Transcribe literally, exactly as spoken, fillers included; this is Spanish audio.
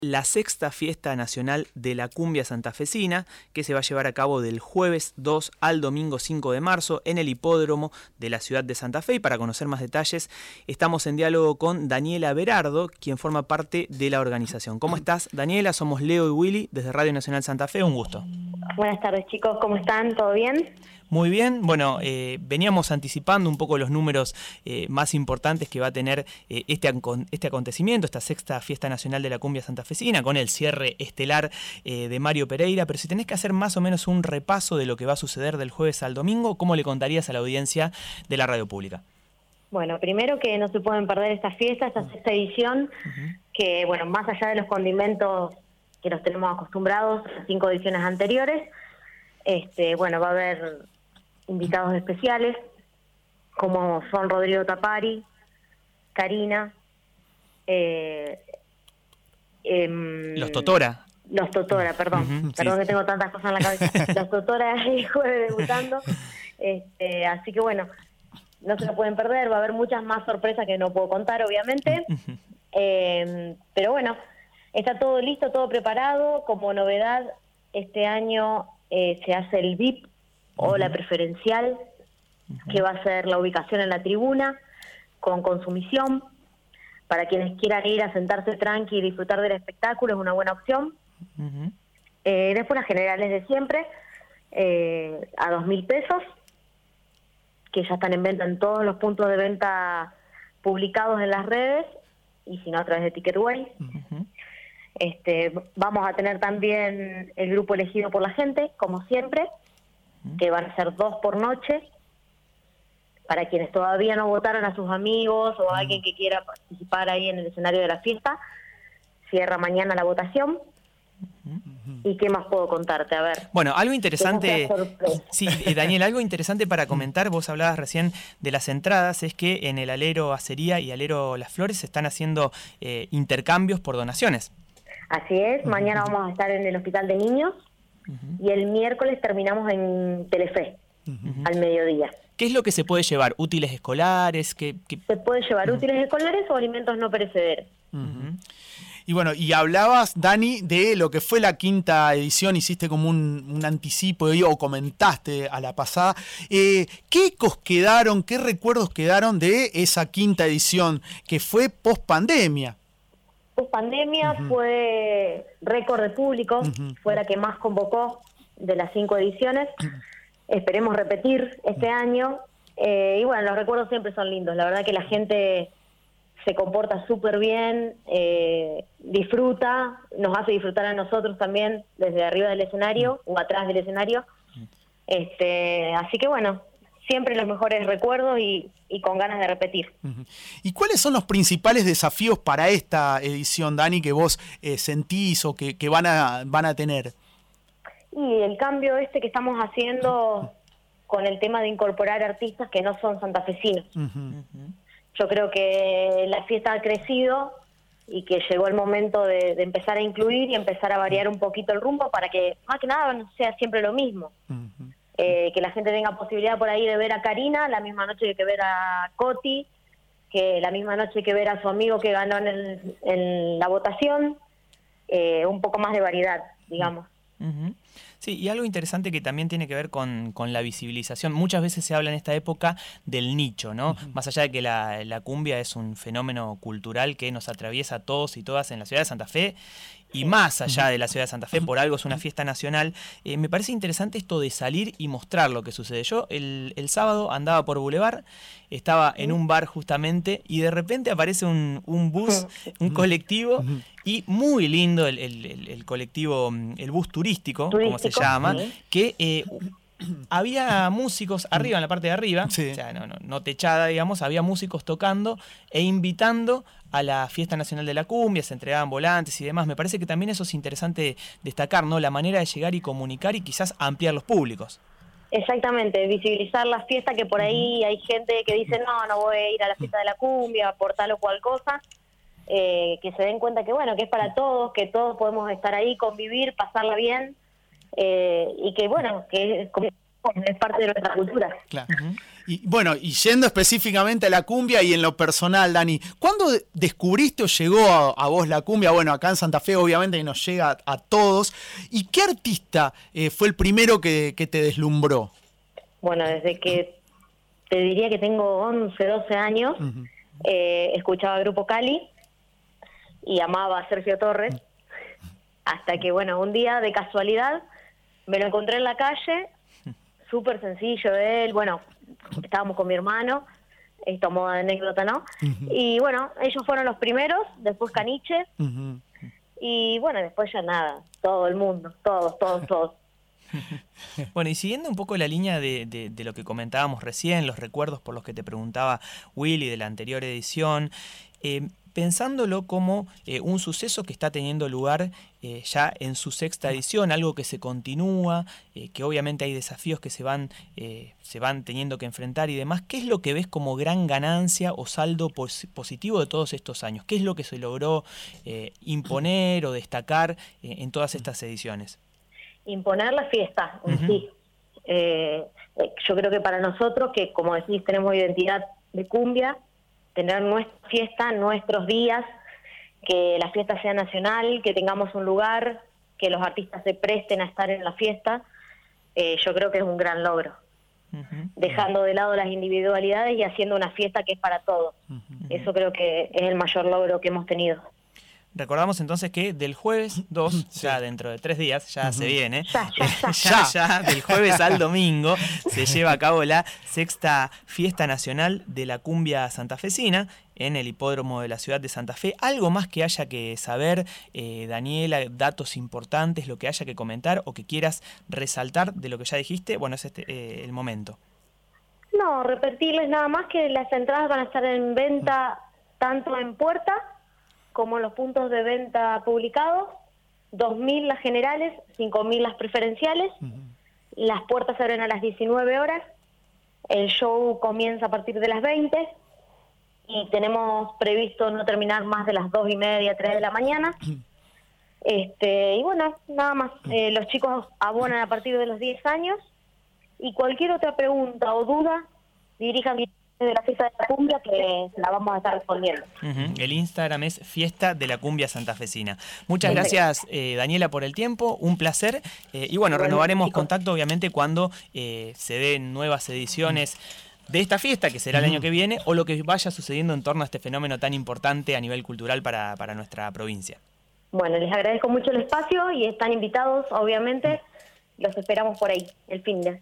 La sexta fiesta nacional de la cumbia santafesina, que se va a llevar a cabo del jueves dos al domingo cinco de marzo en el hipódromo de la ciudad de Santa Fe. Y para conocer más detalles, estamos en diálogo con Daniela Berardo, quien forma parte de la organización. ¿Cómo estás, Daniela? Somos Leo y Willy desde Radio Nacional Santa Fe. Un gusto. Buenas tardes, chicos. ¿Cómo están? ¿Todo bien? Muy bien. Bueno, eh, veníamos anticipando un poco los números eh, más importantes que va a tener eh, este, este acontecimiento, esta sexta fiesta nacional de la cumbia santafesina, con el cierre estelar eh, de Mario Pereira. Pero si tenés que hacer más o menos un repaso de lo que va a suceder del jueves al domingo, ¿cómo le contarías a la audiencia de la radio pública? Bueno, primero que no se pueden perder esta fiesta, esta sexta edición, uh-huh. que bueno, más allá de los condimentos que nos tenemos acostumbrados a cinco ediciones anteriores, este, bueno, va a haber invitados especiales, como son Rodrigo Tapari, Karina, eh, eh, Los Totora. Los Totora, perdón, uh-huh, perdón sí. que tengo tantas cosas en la cabeza. Los Totora el jueves debutando, este, así que bueno, no se lo pueden perder, va a haber muchas más sorpresas que no puedo contar, obviamente, uh-huh. eh, pero bueno, está todo listo, todo preparado. Como novedad, este año eh, se hace el V I P, o la preferencial, uh-huh. que va a ser la ubicación en la tribuna, con consumición. Para quienes quieran ir a sentarse tranqui y disfrutar del espectáculo, es una buena opción. Uh-huh. Eh, después las generales de siempre, eh, a dos mil pesos, que ya están en venta en todos los puntos de venta publicados en las redes, y si no a través de Ticketway. Uh-huh. Este, vamos a tener también el grupo elegido por la gente, como siempre, que van a ser dos por noche, para quienes todavía no votaron a sus amigos o a alguien que quiera participar ahí en el escenario de la fiesta. Cierra mañana la votación. ¿Y qué más puedo contarte? A ver. Bueno, algo interesante, sí, eh, Daniel, algo interesante para comentar, vos hablabas recién de las entradas, es que en el Alero Acería y Alero Las Flores se están haciendo eh, intercambios por donaciones. Así es, mañana vamos a estar en el Hospital de Niños. Uh-huh. Y el miércoles terminamos en Telefe, uh-huh. al mediodía. ¿Qué es lo que se puede llevar? ¿Útiles escolares? ¿Qué, qué... Se puede llevar uh-huh. útiles escolares o alimentos no perecederos. Uh-huh. Y bueno, y hablabas, Dani, de lo que fue la quinta edición, hiciste como un, un anticipo o comentaste a la pasada. Eh, ¿Qué ecos quedaron, qué recuerdos quedaron de esa quinta edición que fue post pandemia? Pandemia uh-huh. fue récord de público, uh-huh. fue la que más convocó de las cinco ediciones. Esperemos repetir este uh-huh. año. Eh, y bueno, los recuerdos siempre son lindos. La verdad que la gente se comporta súper bien, eh, disfruta, nos hace disfrutar a nosotros también desde arriba del escenario uh-huh. o atrás del escenario. Uh-huh. Este, así que bueno, siempre los mejores recuerdos y, y con ganas de repetir. Uh-huh. ¿Y cuáles son los principales desafíos para esta edición, Dani, que vos eh, sentís o que, que van a van a tener? Y el cambio este que estamos haciendo con el tema de incorporar artistas que no son santafesinos. Uh-huh. Yo creo que la fiesta ha crecido y que llegó el momento de, de empezar a incluir y empezar a variar un poquito el rumbo para que, más que nada, no sea siempre lo mismo. Uh-huh. Eh, que la gente tenga posibilidad por ahí de ver a Karina la misma noche que ver a Coti, que la misma noche que ver a su amigo que ganó en, el, en la votación, eh, un poco más de variedad, digamos. Uh-huh. Sí, y algo interesante que también tiene que ver con, con la visibilización. Muchas veces se habla en esta época del nicho, ¿no? Uh-huh. Más allá de que la, la cumbia es un fenómeno cultural que nos atraviesa a todos y todas en la ciudad de Santa Fe, y más allá de la ciudad de Santa Fe, por algo es una fiesta nacional. Eh, me parece interesante esto de salir y mostrar lo que sucede. Yo el, el sábado andaba por Boulevard, estaba en un bar justamente, y de repente aparece un, un bus, un colectivo, y muy lindo el, el, el, el colectivo, el bus turístico, turístico como se llama, ¿sí? que... Eh, había músicos arriba, en la parte de arriba, sí. o sea, no, no, no techada, digamos, había músicos tocando e invitando a la Fiesta Nacional de la Cumbia, se entregaban volantes y demás. Me parece que también eso es interesante destacar, ¿no? La manera de llegar y comunicar y quizás ampliar los públicos. Exactamente, visibilizar la fiesta, que por ahí hay gente que dice, no, no voy a ir a la fiesta de la cumbia por tal o cual cosa, eh, que se den cuenta que, bueno, que es para todos, que todos podemos estar ahí, convivir, pasarla bien. Eh, y que bueno, que es, es parte de nuestra cultura. Claro. Uh-huh. Y bueno, y yendo específicamente a la cumbia y en lo personal, Dani, ¿cuándo descubriste o llegó a, a vos la cumbia? Bueno, acá en Santa Fe obviamente que nos llega a, a todos. ¿Y qué artista eh, fue el primero que, que te deslumbró? Bueno, desde que te diría que tengo once, doce años, uh-huh. eh, escuchaba Grupo Cali y amaba a Sergio Torres, hasta que, bueno, un día de casualidad me lo encontré en la calle, súper sencillo de él, bueno, estábamos con mi hermano, esto a modo de anécdota, ¿no? Uh-huh. Y bueno, ellos fueron los primeros, después Caniche, uh-huh. y bueno, después ya nada, todo el mundo, todos, todos, todos. Bueno, y siguiendo un poco la línea de, de, de lo que comentábamos recién, los recuerdos por los que te preguntaba Willy de la anterior edición, eh, pensándolo como eh, un suceso que está teniendo lugar eh, ya en su sexta edición, algo que se continúa, eh, que obviamente hay desafíos que se van, eh, se van teniendo que enfrentar y demás. ¿Qué es lo que ves como gran ganancia o saldo pos- positivo de todos estos años? ¿Qué es lo que se logró eh, imponer o destacar eh, en todas estas ediciones? Imponer la fiesta en uh-huh. sí. Eh, yo creo que para nosotros, que como decís, tenemos identidad de cumbia, tener nuestra fiesta, nuestros días, que la fiesta sea nacional, que tengamos un lugar, que los artistas se presten a estar en la fiesta, eh, yo creo que es un gran logro. Uh-huh. Dejando de lado las individualidades y haciendo una fiesta que es para todos. Uh-huh. Eso creo que es el mayor logro que hemos tenido. Recordamos entonces que del jueves dos, sí. ya dentro de tres días, ya uh-huh. se viene, ya, ya, ya. ya, ya, del jueves al domingo, se lleva a cabo la sexta fiesta nacional de la cumbia santafesina en el hipódromo de la ciudad de Santa Fe. ¿Algo más que haya que saber, eh, Daniela, datos importantes, lo que haya que comentar o que quieras resaltar de lo que ya dijiste? Bueno, es este eh, el momento. No, repetirles nada más que las entradas van a estar en venta tanto en puerta como los puntos de venta publicados, dos mil las generales, cinco mil las preferenciales, uh-huh. las puertas se abren a las diecinueve horas, el show comienza a partir de las veinte y tenemos previsto no terminar más de las dos y media, tres de la mañana. este Y bueno, nada más, eh, los chicos abonan a partir de los diez años y cualquier otra pregunta o duda, dirijan de la fiesta de la cumbia que la vamos a estar respondiendo. Uh-huh. El Instagram es Fiesta de la Cumbia Santafesina. Muchas gracias, eh, Daniela, por el tiempo, un placer. Eh, y bueno, bueno, renovaremos chicos. contacto, obviamente, cuando eh, se den nuevas ediciones de esta fiesta, que será el año que viene, o lo que vaya sucediendo en torno a este fenómeno tan importante a nivel cultural para, para nuestra provincia. Bueno, les agradezco mucho el espacio y están invitados, obviamente, los esperamos por ahí, el fin de